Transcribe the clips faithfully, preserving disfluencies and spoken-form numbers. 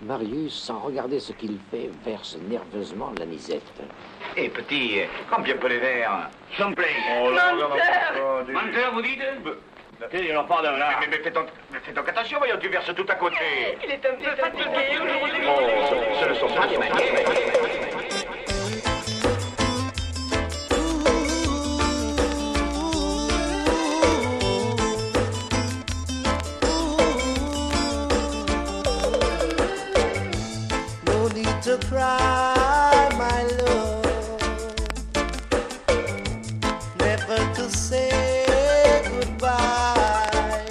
Marius, sans regarder ce qu'il fait, verse nerveusement l'anisette. Eh, petit, combien peut les verres? S'il vous plaît. Oh, Menteur Menteur, vous dites? Il en parle là. Mais, mais, mais faites, donc, mais faites donc attention, voyons, tu verses tout à côté. Il est un peu fatigué aujourd'hui. Oh, ce ne sont pas des manières. To cry, my love, never to say goodbye.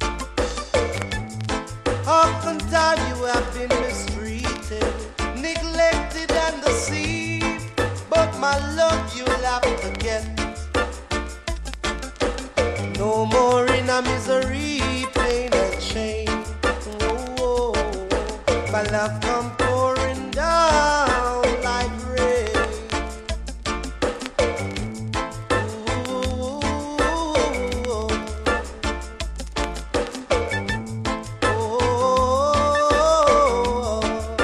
Oftentimes you have been mistreated, neglected and deceived, but my love you'll have to get. No more in a misery, pain and shame. Oh, oh, my love come pouring down like rain. Ooh, oh,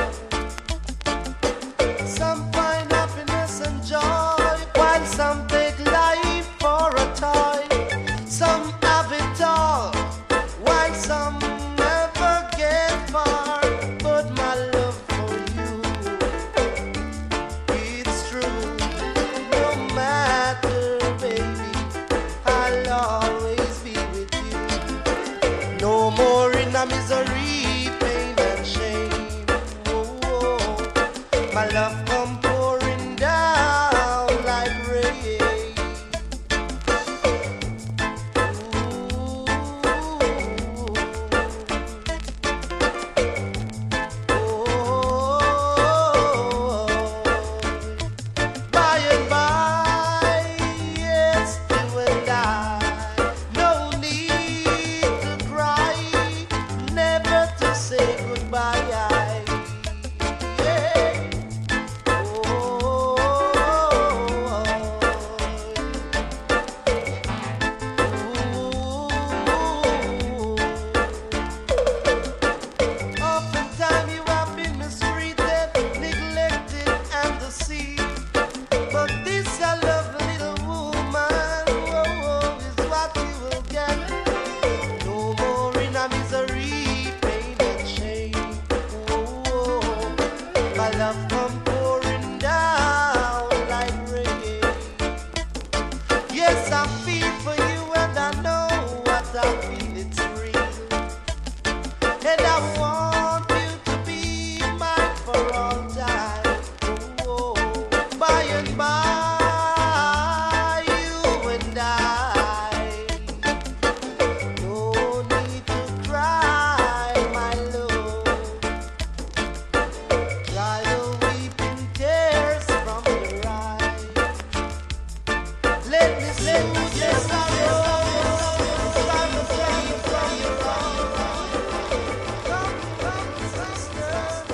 some find happiness and joy, while some take life for a toy. Some have it all, while some never get far. But my love for you, it's true. No matter, baby, I'll always be with you. No more in a misery, pain and shame. Oh, oh. My love come pouring down like rain. Ooh. Oh, by and by, yes, you and I, no need to cry, never to say goodbye. Yeah. Oh, oftentimes you have been mistreated, neglected and deceived, but this a lovely little woman, oh, oh, is what you will get. No more in a misery, pain and shame. Oh, oh, my love come pouring down like rain. Yes, I feel for you and I know what I feel, it's real. And I want you to be mine for all time. Oh, by and by, you and I. No need to cry, my love. Dry the weeping tears from your eyes. Let me soothe your sorrow. Wipe the pain from your eyes. Come, come, sister.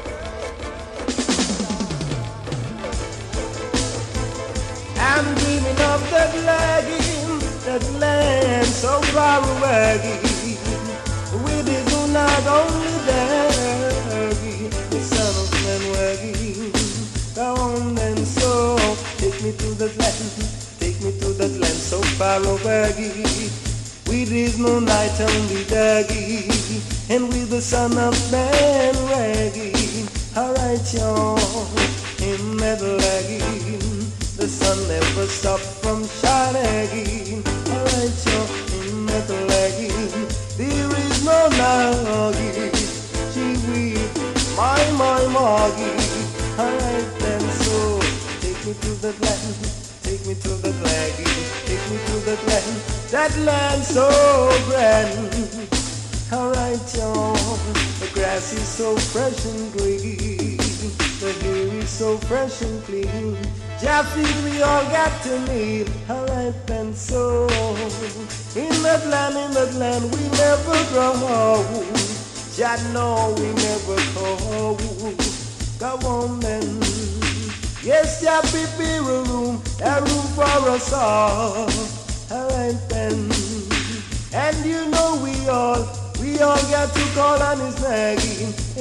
I'm dreaming of that lagging, that land so far away. With his moonlight only there, the son of man wagging. Go on then, so take me to that land, take me to that land so far away. With his moonlight only daggy, and with the son of man wagging. Alright, y'all, him never lagging. The sun never stopped from shining. Alright, y'all, him never lagging. There is no nagging. Gee whiz, my, my, moggy. Alright then, so take me to that land, take me to that lagging, take me to that land, that land so grand. Alright, y'all, the grass is so fresh and green, the air is so fresh and clean. Jaffe, we all got to meet. Alright then, so in that land, in that land, we never grow. Jah know we never go. Go on then. Yes, Jah prepare a room, a room for us all. Alright then. And you know we all, we all got to call on his name.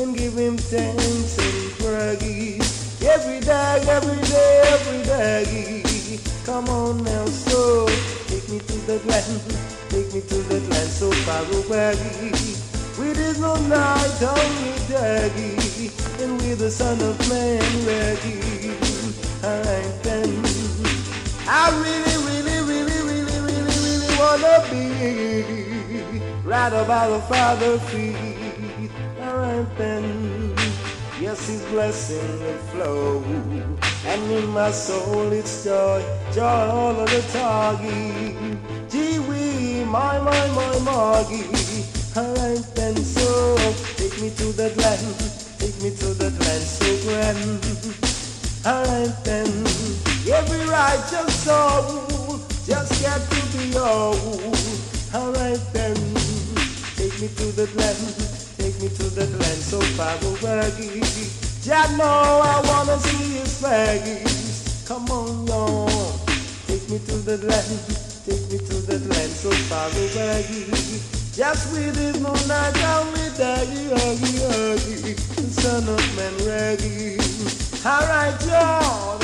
and give him thanks and praise. Every day, every day, every day. Come on now, so take me to that land, take me to that land so far away. With his no night only daddy, and with the Son of Man ready. Alright then, I really, really, really, really, really, really wanna be right about the Father's feet. Alright then, yes, His blessing will flow, and in my soul it's joy, joy all of the time. Gee wee, my, my, my, Margie. Alright then, so take me to that land, take me to that land so grand. Alright then, every righteous soul just got to be old. Alright then, take me to that land, take me to that land so far away. Jah know I wanna see His face. Come on, y'all, take me to that land, take me to that land so far away. Just with His moonlight only daddy, huggy, huggy, the Son of Man reggae. Alright, y'all.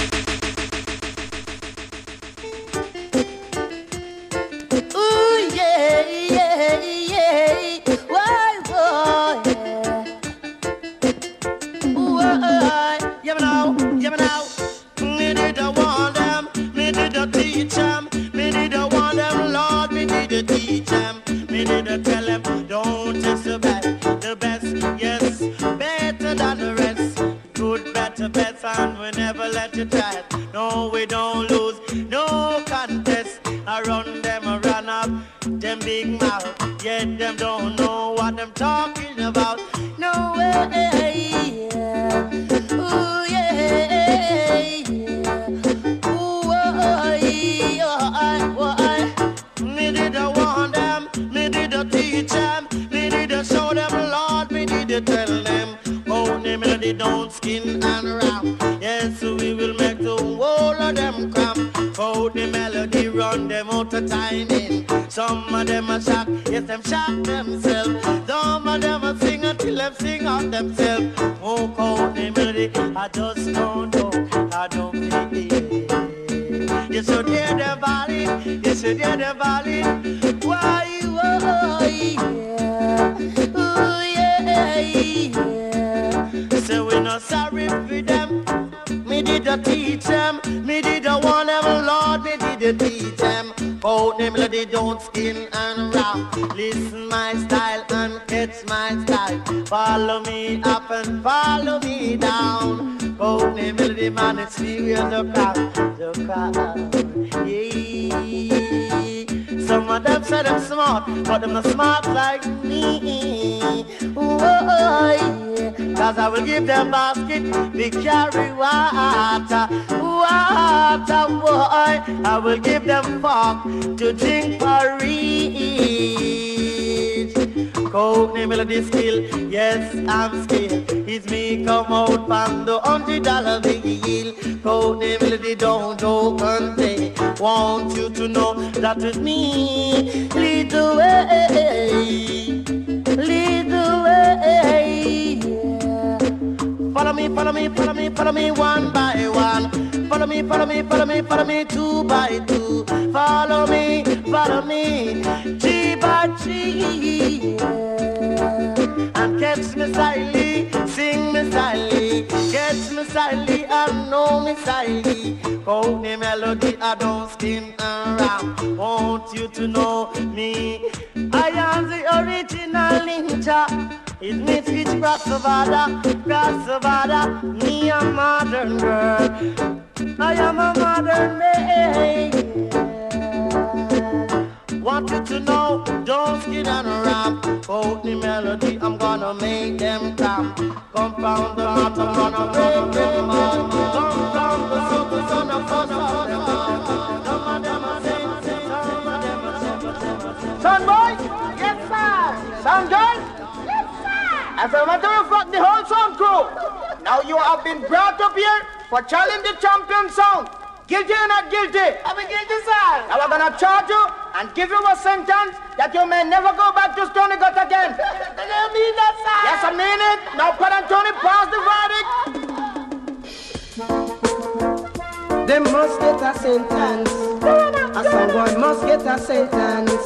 Ooh, yeah, yeah, yeah. Why, why, yeah. Ooh, why, yeah, now, yeah, now. Me did a want them, me did a teach them, me did a want them, Lord, me did a teach them. Me did a tell them, don't test the best, the best, yes, better than the rest. Good, better, best, and we never let you try it. No, we don't lose, no contest. I run them, I run up, them big mouth, yet them don't know what them talking about. No way, yeah. Ooh, yeah, yeah. Ooh, oh, yeah, oh, oh. Me did a want them, me did a teach them, me did a show them, Lord, me did a tell them. Oh, the melody don't skin and rap. Yes, we will make the whole of them cram. Oh, the melody run them out of timing. Some of them are shock, yes, them shock themselves. Some of them are sing until them sing out themselves. Oh, oh, the melody, I just don't know, I don't think. You should hear the valley, you should hear the valley. Why, why, yeah. Ooh, yeah, yeah. So we not sorry for them. Me did a teach them, me did a warn them, Lord, me did a teach them. Oh, them melody don't skin and rap. Listen my style and catch my style. Follow me up and follow me down. Oh, the melody man, it's serious, the crowd, the crowd, yeah. Some of them say them smart, but them not smart like me. Oh, yeah. Cause I will give them basket, we carry water, water, boy. I will give them fork to drink porridge. Cold name melody skill, yes I'm skilled. It's me come out from the hundred dollar bill. Cold name melody don't joke and say. Want you to know that with me, lead the way, lead the way. Yeah. Follow me, follow me, follow me, follow me one by one. Follow me, follow me, follow me, follow me two by two. Follow me, follow me, G by G. Yeah. And catch me silently, sing me silently, catch me silently and know me silently. Call me melody, I don't skin and rap. Want you to know me. I am the original ninja. It means which Brassavada, Brassavada. Me a modern girl. I am a modern man. Want you to know, don't skin and rap. Hold the melody, I'm gonna make them cramp. Compound the heart, I'm gonna break them heart. Come from the super son of us. Some of them are saying, some of them are saying. Son boy? Yes sir. Son girl? Yes sir. As a matter of fact, the whole sound crew. Now you have been brought up here for challenge the champion sound. Guilty or not guilty? I'm a guilty, sir. Now we're gonna charge you and give you a sentence that you may never go back to Stony Gut again. Do you mean that, sir? Yes, I mean it. Now, Pat Anthony, pass the verdict. They must get a sentence. A someone must get a sentence.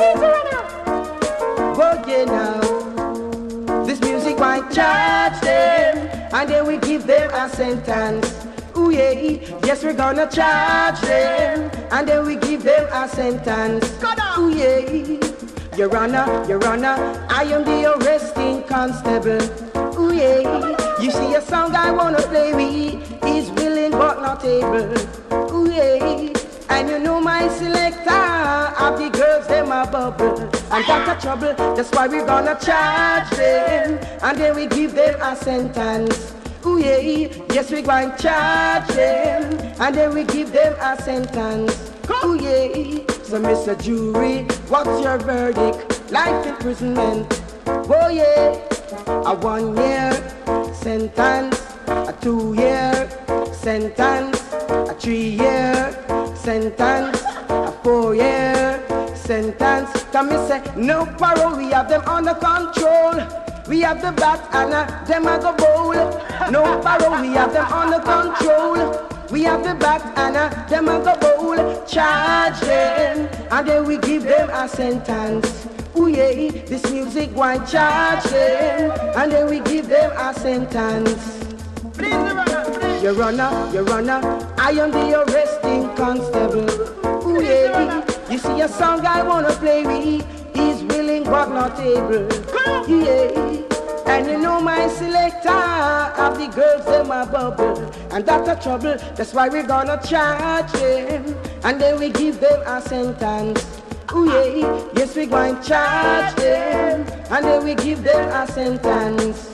Go yeah now. This music might charge them, and then we give them a sentence. Ooh yeah, yes we're gonna charge them, and then we give them a sentence. Ooh yeah, Your Honor, Your Honor, I am the arresting constable. Ooh yeah, you see a song I wanna play with, is willing but not able. Ooh yeah, and you know my selector of the girls them a bubble, and that's a trouble. That's why we're gonna charge them, and then we give them a sentence. Ooh yeah, yes we going to charge them, and then we give them a sentence. Ooh yeah, so Mister Jury, what's your verdict? Life imprisonment. Oh yeah, a one year sentence, a two year sentence, a three year sentence, a four year sentence. Come me say no parole, we have them under control. We have the bat and uh, them a go bowl. No parole, we have them under control. We have the bat and uh, them a go bowl. Charge them, and then we give them a sentence. Ooh yeah, this music why charge them, and then we give them a sentence. Please, Your Honor, please. Your Honor, Your Honor, I am the arresting constable. Ooh yeah, you see a song I wanna play with, is willing but not able. Yeah, and you know my selector of the girls them a bubble, and that's a trouble. That's why we're gonna charge them, and then we give them a sentence. Ooh yeah, yes we going to charge them, and then we give them a sentence.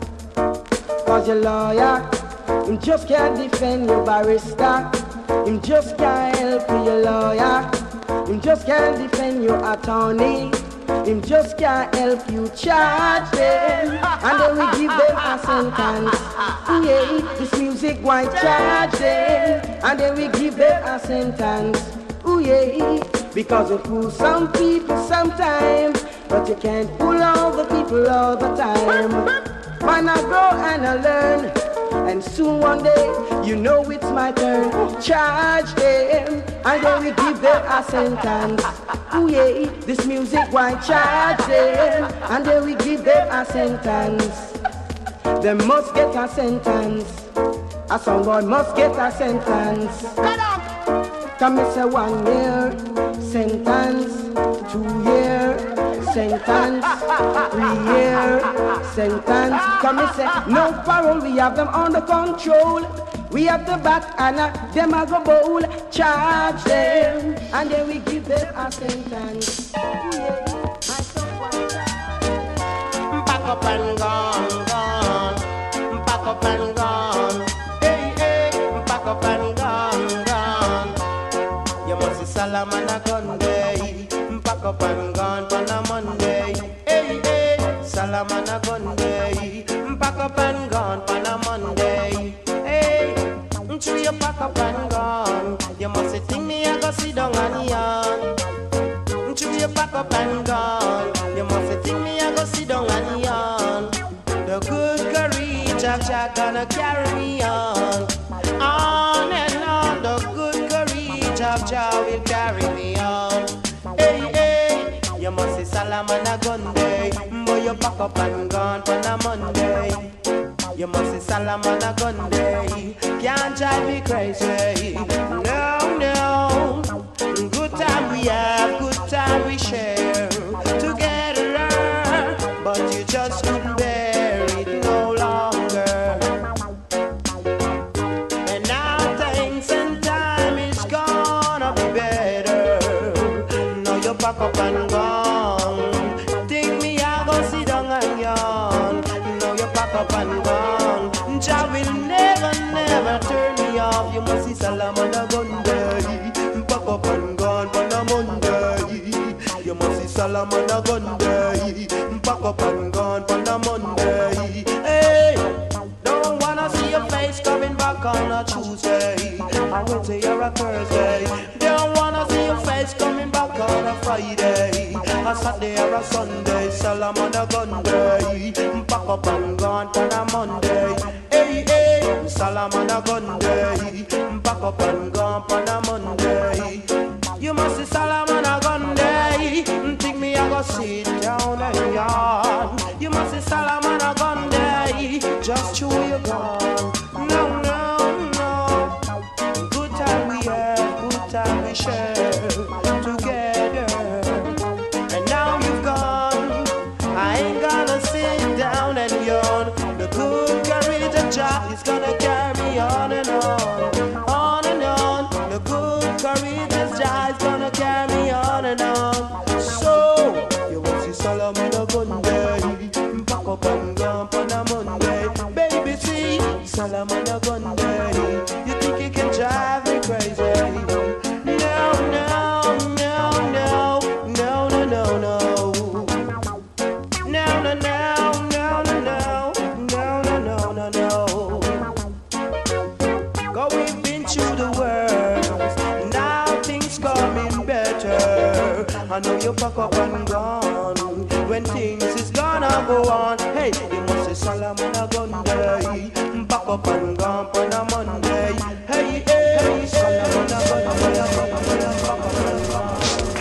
Cause your lawyer, him just can't defend your barrister. Him just can't help your lawyer. Him just can't defend your attorney. Him just can't help you charge them, and then we give them a sentence. Ooh yeah, this music why charge them, and then we give them a sentence. Ooh yeah, because we fool some people sometimes, but you can't fool all the people all the time. Man, I grow and I learn, and soon one day, you know it's my turn. Charge them, and then we give them a sentence. Ooh yeah, this music why charge them, and then we give them a sentence. They must get a sentence. A someone must get a sentence. Come and say one year sentence, two year sentence, three year sentence. Come and say no parole, we have them under control. We have the bat and uh, them a go bowl. Charge them, and then we give them a sentence. Yeah, back up and gone, gone. Back up and gone. Hey, hey, back up and gone, gone. You must see Salaman a gun day. Back up and gone on a Monday. Hey, hey, Salaman a gun day. Back up and gone on a Monday. Hey, until you pack up and gone, you must think me I go sit down and yawn. Until you pack up and gone, you must think me I go sit down and yawn. The good courage of Jah gonna carry me on, on and on. The good courage of Jah will carry me on. Hey, hey, you must say Salaman a gun day, boy you pack up and gone on a Monday. You must say Salaman a gun day, can't drive me crazy. No, no, good time we have, good time we share together, but you just couldn't bear it no longer. And now things and time is gonna be better. Now you pack up and gone, think me I go sit down and yawn. Now you pack up and gone, Jah will never, never turn me off. You must see Salaman a gun day, pack up and gone on a Monday. You must see Salaman a gun day, pack up and gone on a Monday. Hey, don't wanna see your face coming back on a Tuesday. I will say you're a Thursday. Don't wanna see your face coming back on a Friday. a Saturday or a Sunday, Solomon a gun day. Pack up and gone on a Monday. Hey, hey, Solomon a gun day. Pack up and gone on a Monday. You must see Solomon a gun day. Think me I go sit down and yawn. You must see Solomon a gun day. Just chew your gun. No, no, no. Good time we have, good time we share together. And now you've gone. I ain't gonna sit down and yawn. The good courage Jah is gonna carry on and on, on and on. The good courage Jah is gonna carry on and on. So you want see Solomon a gun day, pack up and go on a Monday. Baby, see Solomon a gun day. You think you can drive me crazy? No, no, no, no, no, no, no, no. No, no, no, no, no, no, no, no, no, no, no. Go, we've been through the world. Now things coming better. I know you pack up and gone. When things is gonna go on, hey, you must say Solomon a gun day. Pack up and gone on a Monday. Hey, hey, Solomon a gun day. Pack up and gone.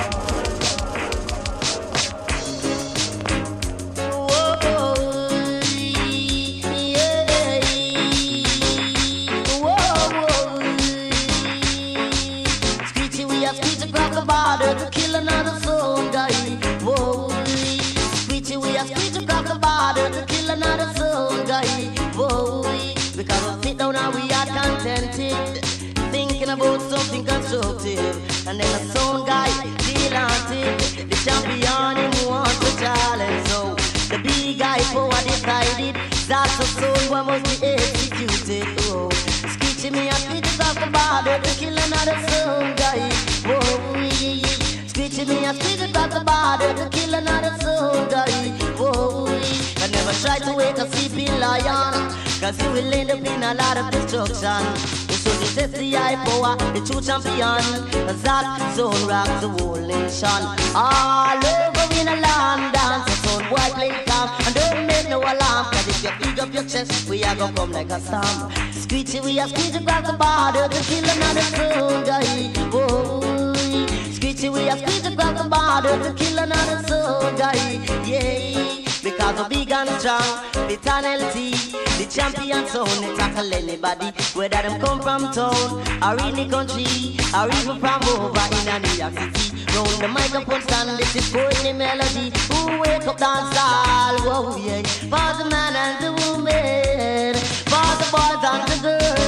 To kill another soul guy, whoa. Squeegee, we are squeegee across the border to kill another soul guy, whoa. Because we sit down and we are contented, thinking about something constructive. And then the soul guy feel haunted. The champion him wants to challenge. So the big guy power decided that's a soul what must be executed. Oh, Squeegee, me a squeegee across the border to kill another soul guy, whoa. Squeegee, me a squeegee across the border to kill another soul guy, whoa. I never try to wake a sleeping lion, cause you will end up in a lot of destruction. You should test the high power, the true champion, cause that zone rocks the whole nation. All over in a land dance, the soul boy play calm, and don't make no alarm, cause if you pick up your chest, we are gonna come like a storm. Squeegee, we a squeegee across the border to kill another soul guy, whoa. Squeegee, we a squeegee across the border to kill another soul guy, yeah. Because of big and strong, the tonality, the champion sound, they tackle anybody, whether them come from town, or in the country, or even from over in a New York City. Round the microphone stand, this is Courtney Melody, who wake up dance all, whoa, yeah. For the man and the woman, for the boys and the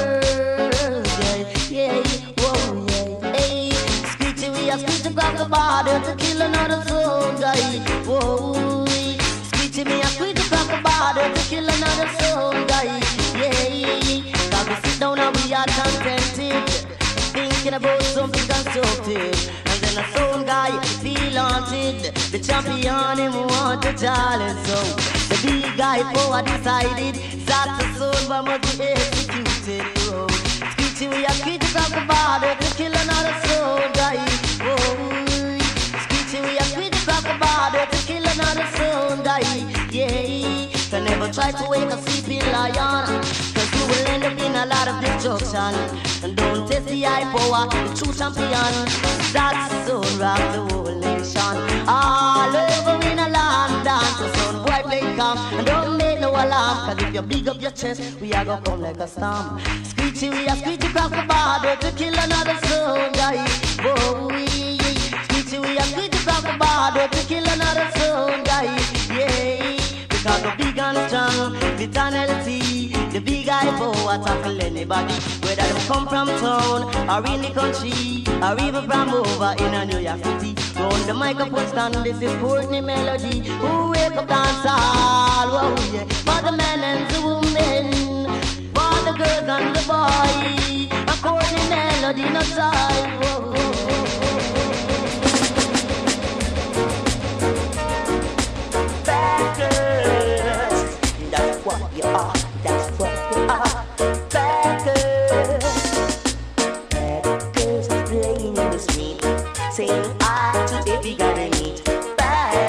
girls, yeah, yeah, whoa, yeah, hey. Squeegee, we a squeegee across the border to kill another soul guy, whoa. Squeegee, me a squeegee across the border to kill another soul guy, yeah. Cause we sit down and we are contented, thinking about something constructive. And then a soul guy feel haunted, the champion him want to challenge. So the big guy power decided that's a soul but must be executed. Oh, Squeegee, we a squeegee across the border to kill another soul guy, oh. Squeegee, we a squeegee across the border to kill another soul guy, yeah. So never try to wake a sleeping lion, cause you will end up in a lot of destruction. And don't test the high power, the true champion, that's the soul rock the whole nation. All over in a land dance, the sun boy play calm, and don't make no alarm, cause if you big up your chest, we are gonna come like a storm. Squeegee, we are squeegee across the border to kill another soul guy, whoa. Squeegee, we are squeegee across the border to kill another soul guy, yeah. Because the big and strong, the tonality, the big eye power tackle anybody, whether them come from town, or in the country, or even from over in a New York City. Round the microphone stand, this is Courtney Melody, who wake up dance all, whoa, yeah. For the men and the women, for the girls and the boys, a Courtney Melody no side, whoa, whoa, whoa. You are, that's what you are. Bad girls, bad girls playing in the street, saying I to every guy they meet. Bad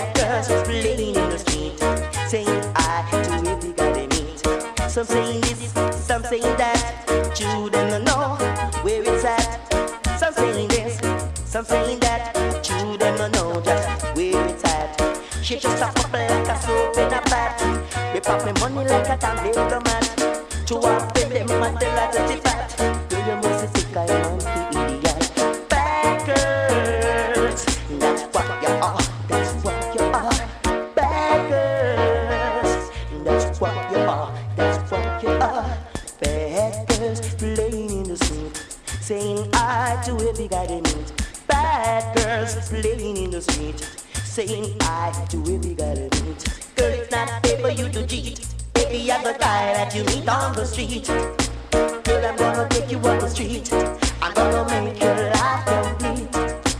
Some saying that, children don't know where it's at. Some saying this, some saying that, children don't know just where it's at. She just a up like a soap in a pot. They pop me money like a damn diplomat. To walk with them until I touch it fat. Do you must sick I am the idiot. Bad girls, that's what you are, that's what you are. Bad girls, that's what you are, that's what you are. Bad girls playing in the street, saying I to every guy they meet. Bad girls playing in the street, saying I to every guy they meet. Girl, it's not fair for you to cheat. Baby, I'm the guy that you meet on the street. Girl, I'm gonna take you on the street. I'm gonna make your life complete.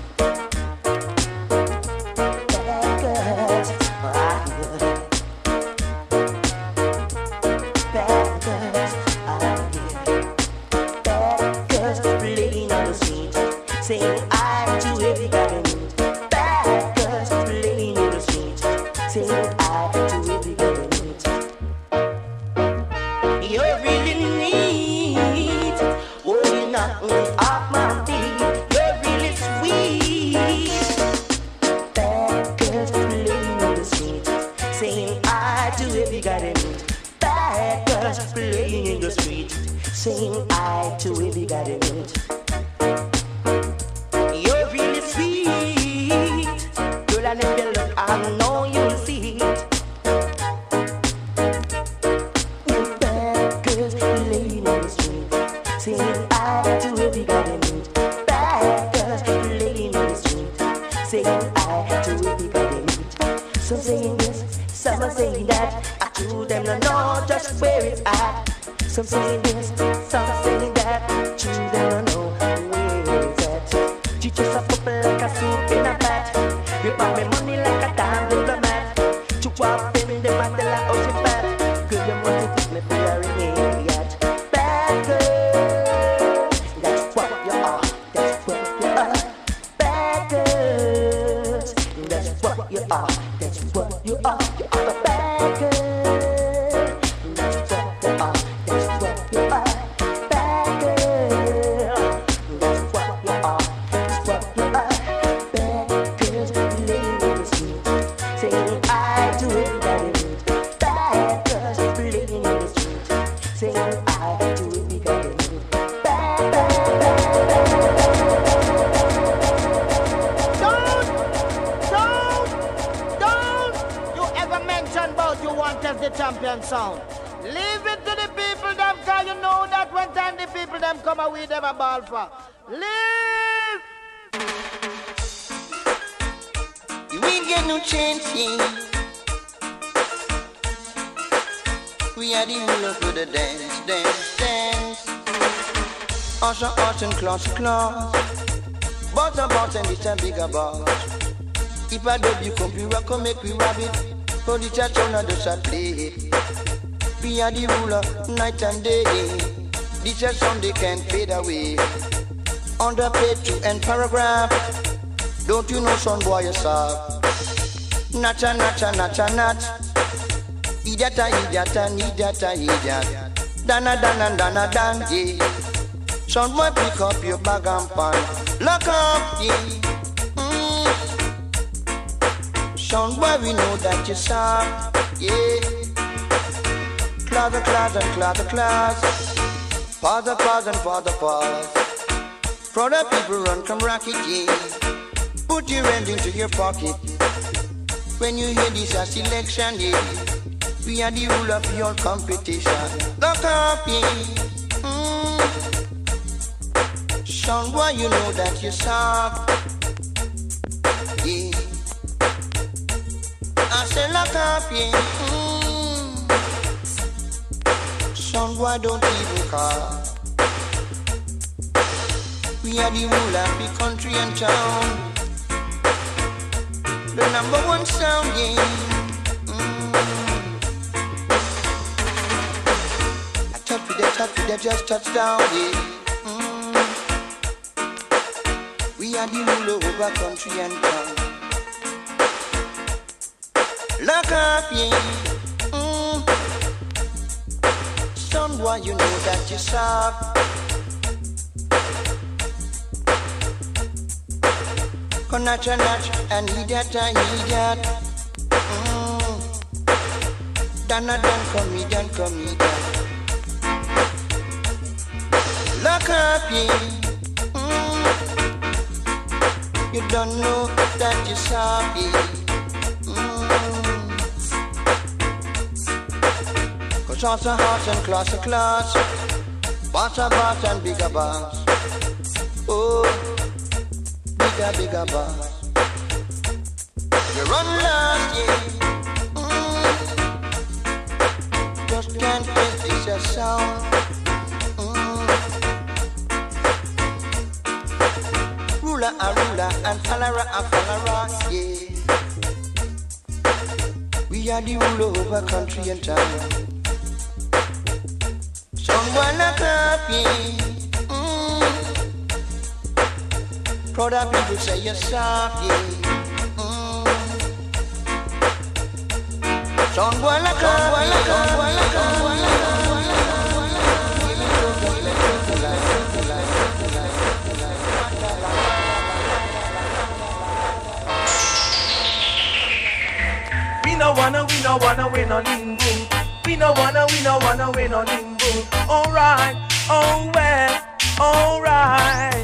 Bad girls, I hear. Bad girls, I hear. Bad girls playing on the street, saying I to every guy they meet. Bad girls playing in the street, saying I to every guy they meet. You're really neat, oh, you knock me off my feet. You're really sweet. Bad girls playing in the street, saying I to every guy they meet. Bad girls playing in the street, saying I to every guy they meet. You're really sweet, girl, and if you look, I know you'll see it. Bad girls playing in the street, saying I to every guy they meet. Bad girls playing in the street, saying I to every guy they meet. Some saying this, some are saying that. I to them don't know just where it's at. Some saying this, some saying that. To them don't know where it's at. She just a couple like a soup in a pot. You buy me money like a damn diplomat. To walk in the matter like ocean fat. Girl, you must take me for your idiot. Bad girl, that's what you are, that's what you are. Bad girls, that's what you are, that's what you are. You are a bad girl, that's what you are, that's what you are. Bad girl, that's what you are, that's what you are. Bad girls playing in the street, saying I to everybody. Bad girls playing in the street, saying I to everybody. Bad, bad, bad, bad. Don't, don't, don't you ever mention about you want as the champion sound. Leave it to the people them, cause you know that when time the people them come away, them a ball for. Leave! You ain't get no chance here. We are the ruler for the dance, dance, dance. Usher, usher, and class, class. Butter, butter, and it's a bigger boss. If I do you come, you come make we rabbit. For the church on the shot play. We are the ruler, night and day. This is Sunday can't fade away. On the page two and paragraph. Don't you know son boy yourself? Nacha, nacha, nacha, nat. Idiota, idiota, idiota, idiot. Dana, dana, dana, dan, yeah. Son boy pick up your bag and pan. Lock up, yeah. Mm. Son boy we know that you're sharp, yeah. Class, a class, and class, a class. Pause, a pause, and pause, a pause. For the people run come rocket, yeah. Put your hand into your pocket. When you hear this a selection, yeah. We are the rule of your competition. Look up, yeah. Mm. Son boy, you know that you're soft, yeah. I say look up, yeah. Mm. Son boy, don't even call. We are the rule of the country and town. The number one sound, yeah. Mm. I touch with that, touch with that, just touch down, yeah. Mm. We are the rule over country and town. Look up, yeah. Mm. So someone you know that you soft. Come natural, natural, and idiot, and idiot. Mm. Dana, dan, comedian, comedian. Look up, yeah. Mm. You don't know that you're sorry. Mm. Cause hearts are hearts and class are class. Boss are boss and bigger boss. Oh. Bigger, bigger boss. You run last, yeah. Mm. Just can't face this yourself. Mm. Ruler a ruler and follower a follower, yeah. We are the ruler over country and town. Someone like up, yeah. Proud people say you're soft, yeah. Mm. Someone like a, someone like a, someone like a, someone like a, we no wanna, we no wanna, we no limbo. We no wanna, we no wanna, we no limbo. Alright, oh well, alright.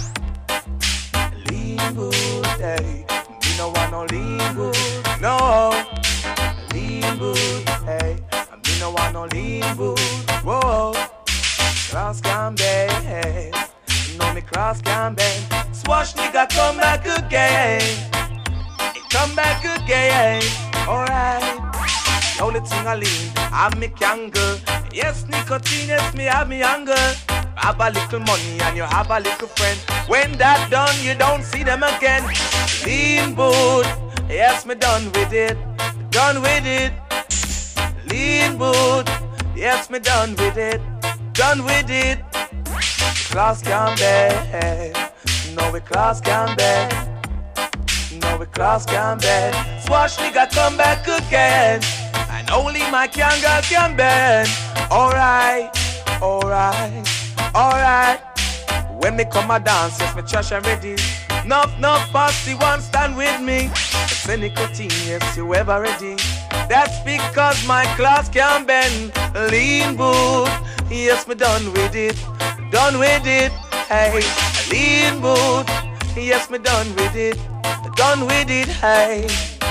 Hey, me no want no limbo, no limbo. Hey, me no want no limbo. Whoa, cross can bend, no me cross can bend. Swash nigga come back again, come back again. Alright, the only thing I lean, I'm me younger. Yes, nicotine, yes me have me younger. Have a little money and you have a little friend. When that done, you don't see them again. Lean boot, yes, me done with it, done with it. Lean boot, yes, me done with it, done with it. Class can bend, no we class can bend, no we class can bend. Swash nigga come back again, and only my young girl can bend. Alright, alright. Alright, when me come a dance, yes, me trash and ready. Nuff, nuff, party one stand with me. It's a nicotine, yes, you ever ready. That's because my class can bend. Lean boot, yes, me done with it, done with it. Hey, lean boot, yes, me done with it, done with it. Hey.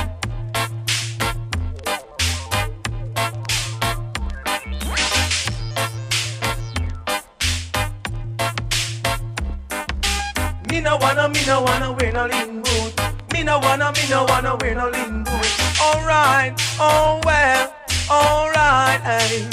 Me no wanna, me no wanna wear no lean boot. Me no wanna, me no wanna wear no lean boot. Alright, oh well, alright, hey.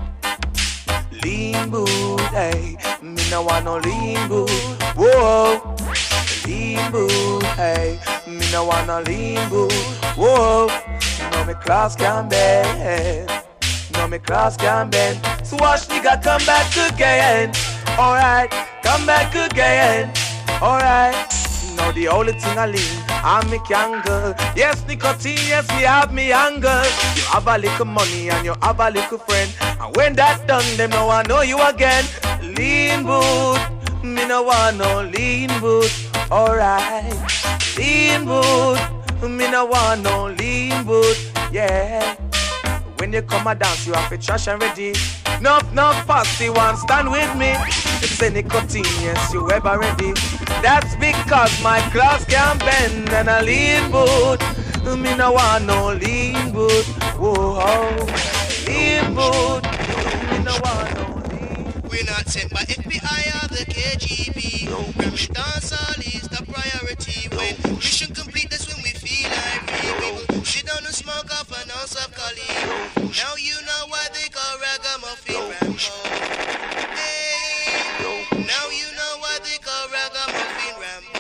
Lean boot, hey. Me no want no lean boot. Whoa, lean boot, hey. Me no want no lean boot. Whoa, no me class can bend. No me class can bend. So watch nigga come back again. Alright, come back again. Alright, now the only thing I lean, I'm me younger. Yes, nicotine, yes, we have me younger. You have a little money and you have a little friend. And when that done, them no I know you again. Lean boot, me no want no lean boot. Alright, lean boot, me no want no lean boot. Yeah, when you come a dance, you have to trash and ready. Nuff, nuff, party one, stand with me. It's a nicotine, yes, you ever ready. That's because my class can bend and a lean boot. Me no want no lean boot. Whoa, lean boot. Me no want no lean. We're not sent by F B I or the K G B. When we dance all is the priority. When mission complete, that's when we feel like free. We will sit down and smoke off an ounce of Cali. Now you know why they call ragamuffin Rambo. Hey, now you know why they call ragamuffin Rambo.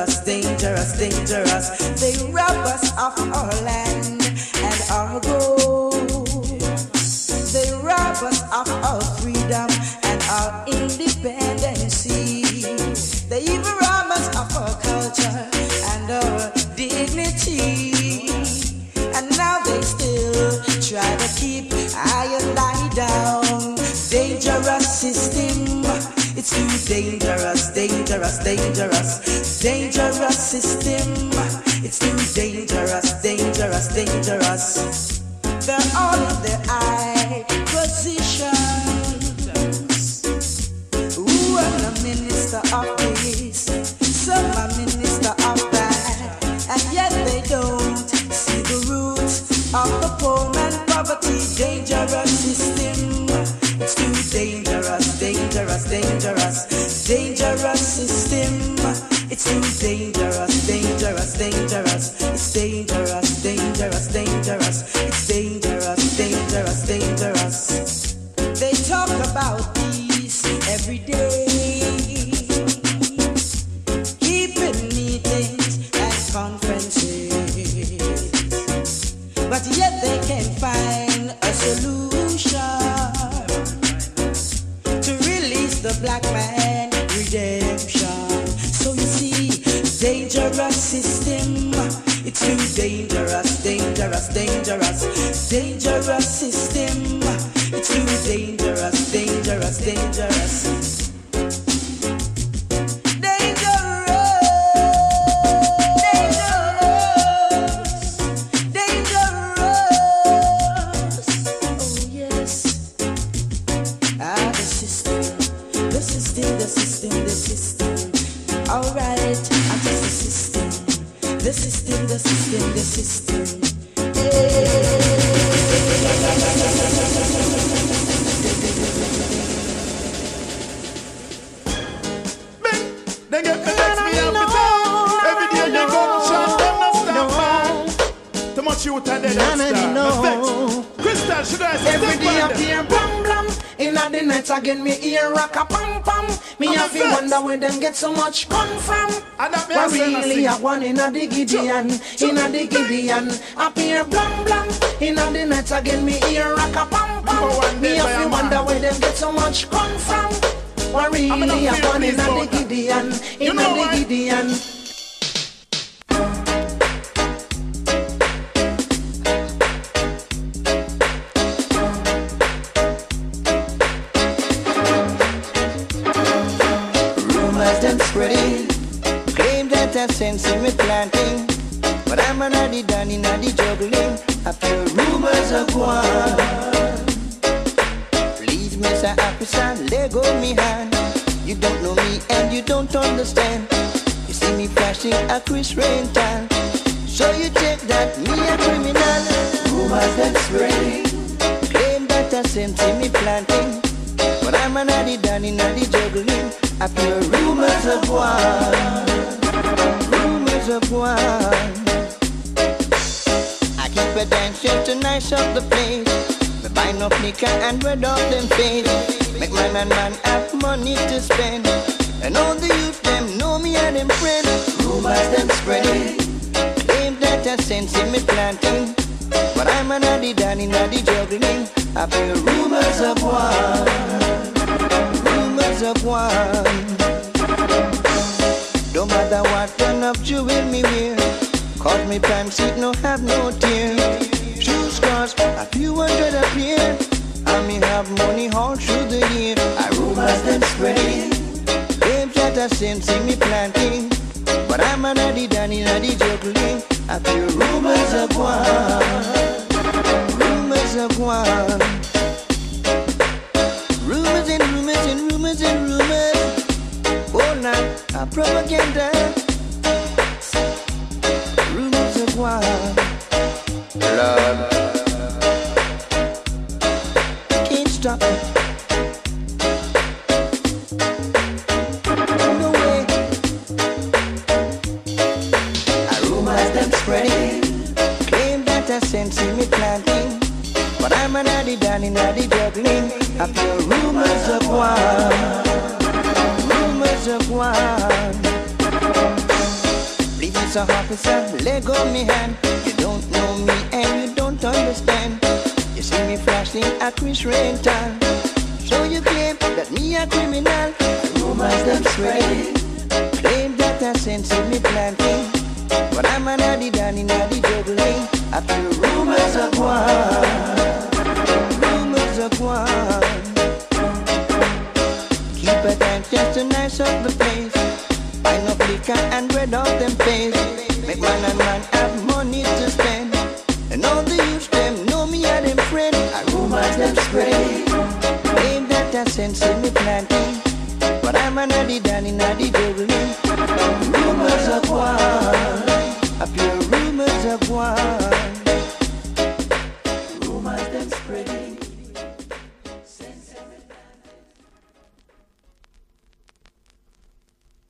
dangerous, dangerous, dangerous. They rob us of our land and our gold. They rob us of our freedom and our independency. They even rob us of our culture and our dignity. And now they still try to keep I and I down. Dangerous system, it's too dangerous, dangerous, dangerous. Dangerous system, it's too dangerous, dangerous, dangerous. They're all in their eye positions. Ooh, I'm a minister of this, some a minister of that, and yet they don't see the roots of the poor man poverty. Dangerous system, it's too dangerous, dangerous, dangerous. Dangerous system, it's too dangerous, dangerous, dangerous. It's dangerous, dangerous, dangerous. It's dangerous, dangerous, dangerous. They talk about peace every day, keeping meetings and conferences, but yet they can't find a solution to release the black man redemption. So you see, dangerous system, it's too dangerous, dangerous, dangerous. Dangerous system, it's too dangerous, dangerous, dangerous. The system, the system, the system. Hey. They get the next me up with them. Every day they go to church, them not stand by. Too much youth and they don't stand. No sex. Crystal, should I say every day I hear blam blam. In the night again me hear rock a pam pam. Me have to wonder where them get so much gun from. But really I want in a the Gideon, in a the Gideon. Up here blam blam. In the night again me hear rock a pam pam. Me have to wonder where them get so much gun from. But really I want in a the Gideon, in a the Gideon. Spreading, claim that I sense in me planting, but I'm an addy done in addy juggling. I feel rumors of war. Please, Mister Officer, let go me hand. You don't know me and you don't understand. You see me flashing a Chris rental, so you take that me a criminal. Rumors that spreading, claim that I sense in me planting, but I'm an addy done in addy juggling. I feel rumors of war, rumors of war. I keep a dancing to nice up the place. Me buy no liquor and red off them face. Make man and man have money to spend, and all the youth them know me and them friend. Rumors them spreading, claim that I sense in me planting, but I'm an addy down in addy juggling. I feel rumors of war, rumors of war. Don't matter what kind of jewel me wear, cause me pants it no have no tear. Shoes cost a few hundred a pair, and me have money all through the year. I rumors them spreading, claim that I sense in me planting, but I'm an addy down in addy juggling. I feel rumors of war, rumors of war. Rumors and rumors and rumors and rumors. Oh, now a propaganda. Rumors of war. Lord, can't stop it. No way. A rumors them spreading, claim that I sense in me planting, but I'm an addy down in addy juggling. I feel rumors of war, rumors of war. police officer, leg on me hand. You don't know me and you don't understand. You see me flashing a Chris rental. So you claim that me a criminal. Rumors them spreading. Claim that I sense in me planting. But I'm an addy danny naddy juggling. I feel rumors of one. Rumors of one. Keep a time just to nice up the place. Find up liquor and red out them face. Make man and man have money to spend. And all the youths them know me and them friend. And rumors them spread. Claim that I sense in me planting. But I'm an addy danny naddy juggling. Rumors of one. A pure rumors of one.